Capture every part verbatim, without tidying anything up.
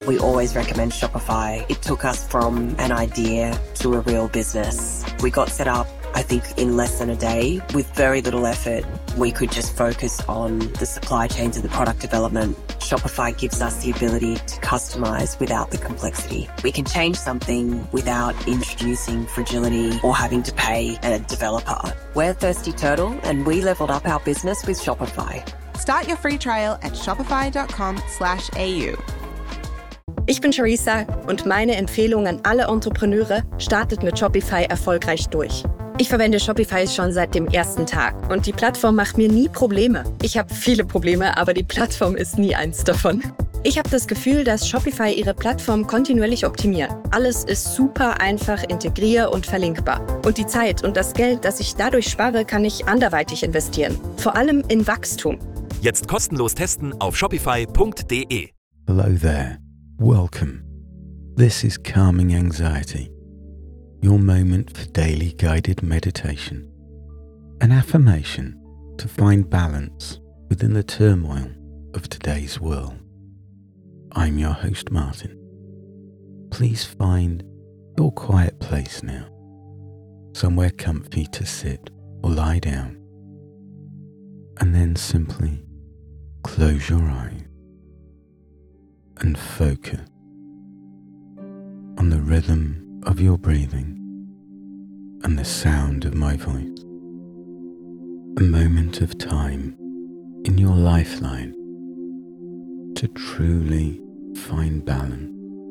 We always recommend Shopify. It took us from an idea to a real business. We got set up, I think, in less than a day. With very little effort, we could just focus on the supply chains and the product development. Shopify gives us the ability to customize without the complexity. We can change something without introducing fragility or having to pay a developer. We're Thirsty Turtle, and we leveled up our business with Shopify. Start your free trial at shopify.com slash AU. Ich bin Charissa und meine Empfehlung an alle Entrepreneure: startet mit Shopify erfolgreich durch. Ich verwende Shopify schon seit dem ersten Tag und die Plattform macht mir nie Probleme. Ich habe viele Probleme, aber die Plattform ist nie eins davon. Ich habe das Gefühl, dass Shopify ihre Plattform kontinuierlich optimiert. Alles ist super einfach integrier- und verlinkbar. Und die Zeit und das Geld, das ich dadurch spare, kann ich anderweitig investieren. Vor allem in Wachstum. Jetzt kostenlos testen auf shopify punkt de. Hello there. Welcome. This is Calming Anxiety, your moment for daily guided meditation, an affirmation to find balance within the turmoil of today's world. I'm your host, Martin. Please find your quiet place now, somewhere comfy to sit or lie down, and then simply close your eyes and focus on the rhythm of your breathing and the sound of my voice. A moment of time in your lifeline to truly find balance,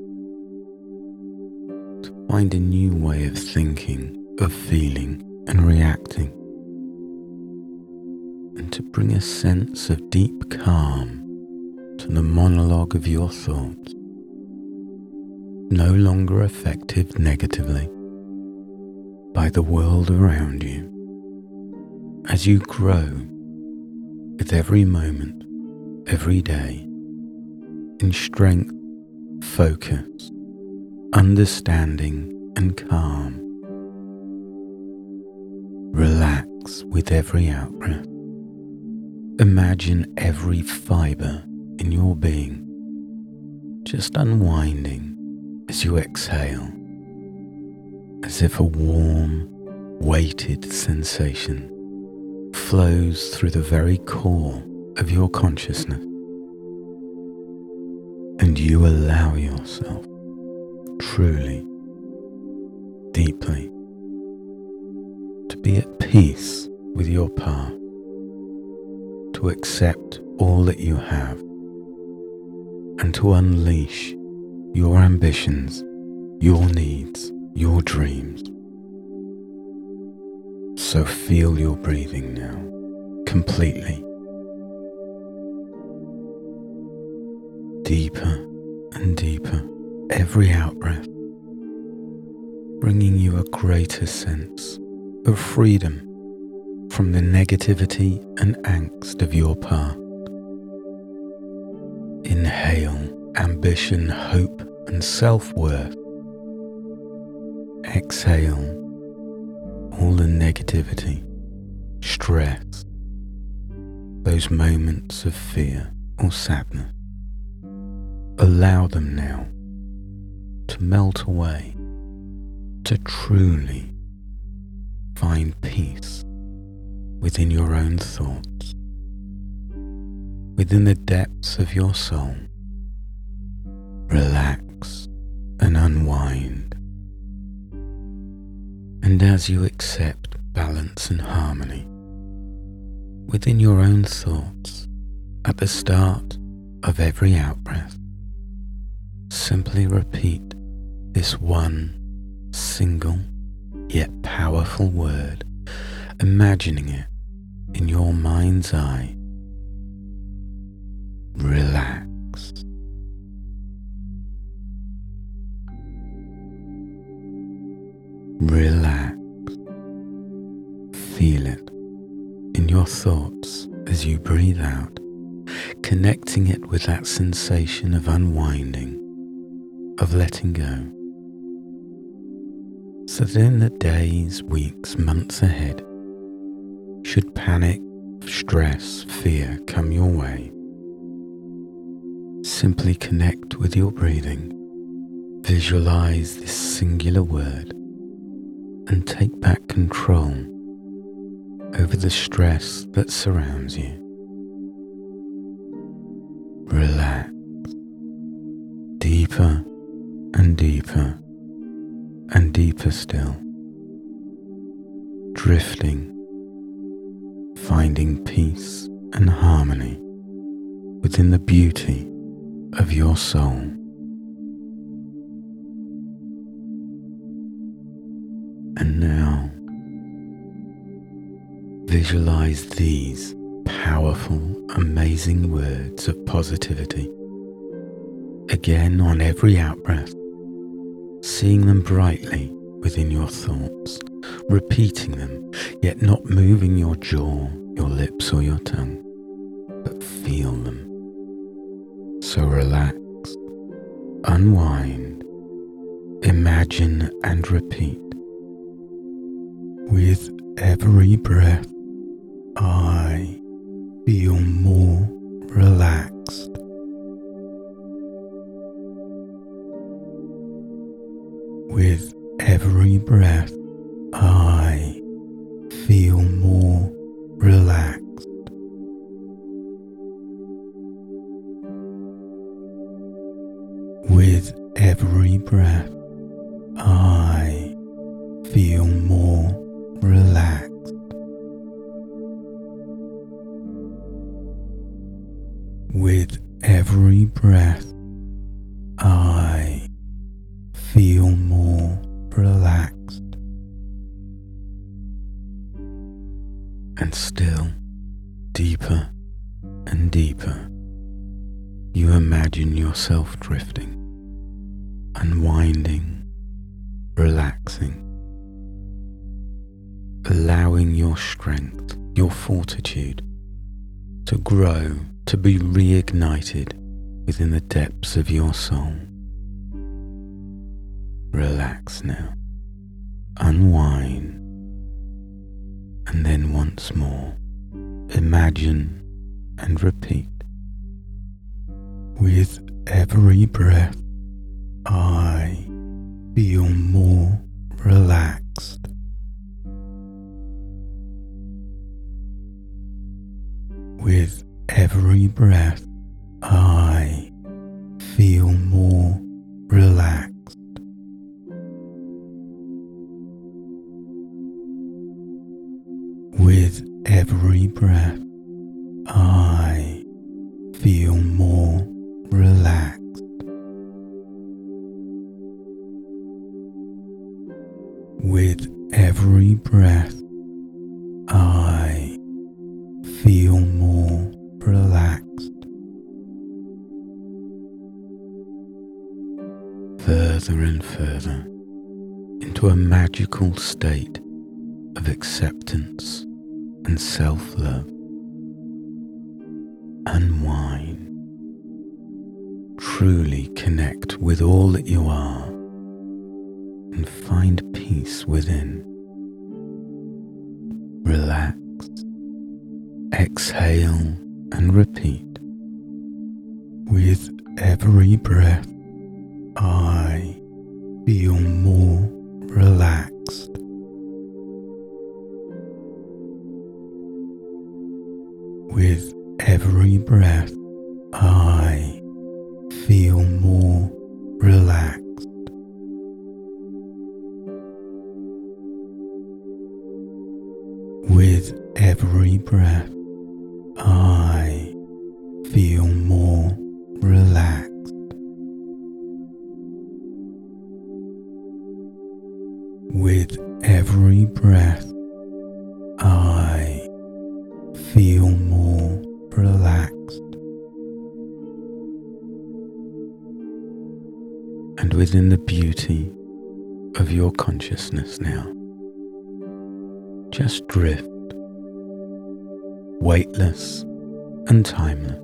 to find a new way of thinking, of feeling and reacting, and to bring a sense of deep calm to the monologue of your thoughts, no longer affected negatively by the world around you, as you grow with every moment, every day, in strength, focus, understanding and calm. Relax with every out-breath. Imagine every fibre in your being just unwinding as you exhale, as if a warm, weighted sensation flows through the very core of your consciousness, and you allow yourself truly, deeply, to be at peace with your path, to accept all that you have, and to unleash your ambitions, your needs, your dreams. So feel your breathing now, completely. Deeper and deeper, every out-breath, bringing you a greater sense of freedom from the negativity and angst of your past. Inhale ambition, hope and self-worth. Exhale all the negativity, stress, those moments of fear or sadness. Allow them now to melt away, to truly find peace within your own thoughts, within the depths of your soul. Relax and unwind. And as you accept balance and harmony within your own thoughts at the start of every out-breath, simply repeat this one single yet powerful word, imagining it in your mind's eye. Relax. Relax. Feel it in your thoughts as you breathe out, connecting it with that sensation of unwinding, of letting go. So that in the days, weeks, months ahead, should panic, stress, fear come your way, Simply connect with your breathing. Visualize this singular word and take back control over the stress that surrounds you. Relax. Deeper and deeper and deeper still. Drifting, finding peace and harmony within the beauty of your soul. And now, visualize these powerful, amazing words of positivity. Again on every out-breath, seeing them brightly within your thoughts, repeating them, yet not moving your jaw, your lips or your tongue, but feel them. So relax, unwind, imagine and repeat. With every breath, I feel more relaxed. With every breath, I feel more relaxed. With every breath, I feel more relaxed. With every breath, I feel more relaxed. And still deeper and deeper, you imagine yourself drifting, unwinding, relaxing, allowing your strength, your fortitude to grow, to be reignited within the depths of your soul. Relax now, unwind, and then once more, imagine and repeat. With every breath, I feel more relaxed. With every breath, I feel more relaxed. With every breath, I feel more relaxed. With every breath, I feel more relaxed. Further and further into a magical state of acceptance and self-love. Unwind. Truly connect with all that you are and find peace within. Relax. Exhale and repeat. With every breath, I feel more relaxed. With every breath, I feel more relaxed. With every breath, I feel more relaxed. With every breath, I feel more relaxed. And within the beauty of your consciousness now, just drift, weightless and timeless.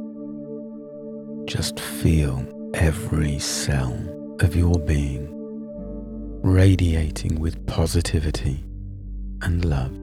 Just feel every cell of your being radiating with positivity and love.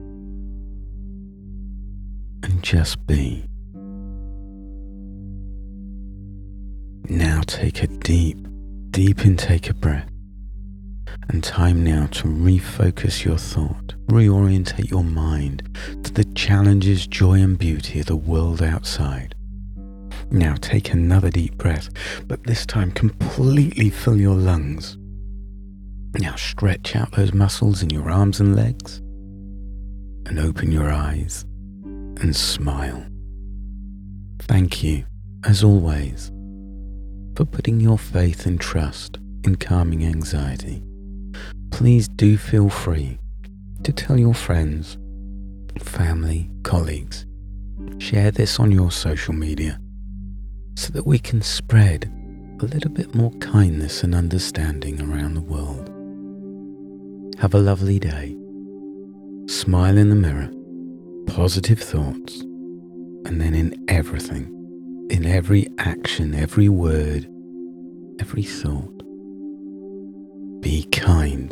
And just be. Now take a deep, deep intake of breath. And time now to refocus your thought, reorientate your mind to the challenges, joy and beauty of the world outside. Now take another deep breath, but this time completely fill your lungs. Now stretch out those muscles in your arms and legs and open your eyes and smile. Thank you, as always, for putting your faith and trust in calming anxiety. Please do feel free to tell your friends, family, colleagues. Share this on your social media so that we can spread a little bit more kindness and understanding around the world. Have a lovely day. Smile in the mirror, positive thoughts, and then in everything, in every action, every word, every thought, be kind.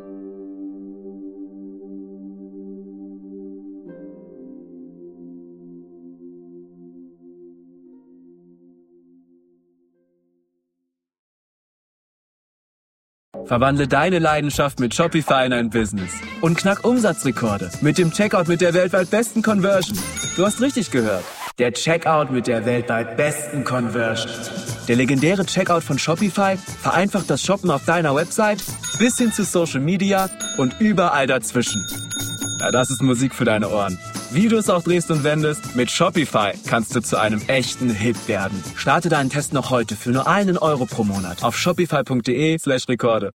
Verwandle deine Leidenschaft mit Shopify in ein Business und knack Umsatzrekorde mit dem Checkout mit der weltweit besten Conversion. Du hast richtig gehört. Der Checkout mit der weltweit besten Conversion. Der legendäre Checkout von Shopify vereinfacht das Shoppen auf deiner Website bis hin zu Social Media und überall dazwischen. Ja, das ist Musik für deine Ohren. Wie du es auch drehst und wendest, mit Shopify kannst du zu einem echten Hit werden. Starte deinen Test noch heute für nur einen Euro pro Monat auf shopify punkt de slash Rekorde.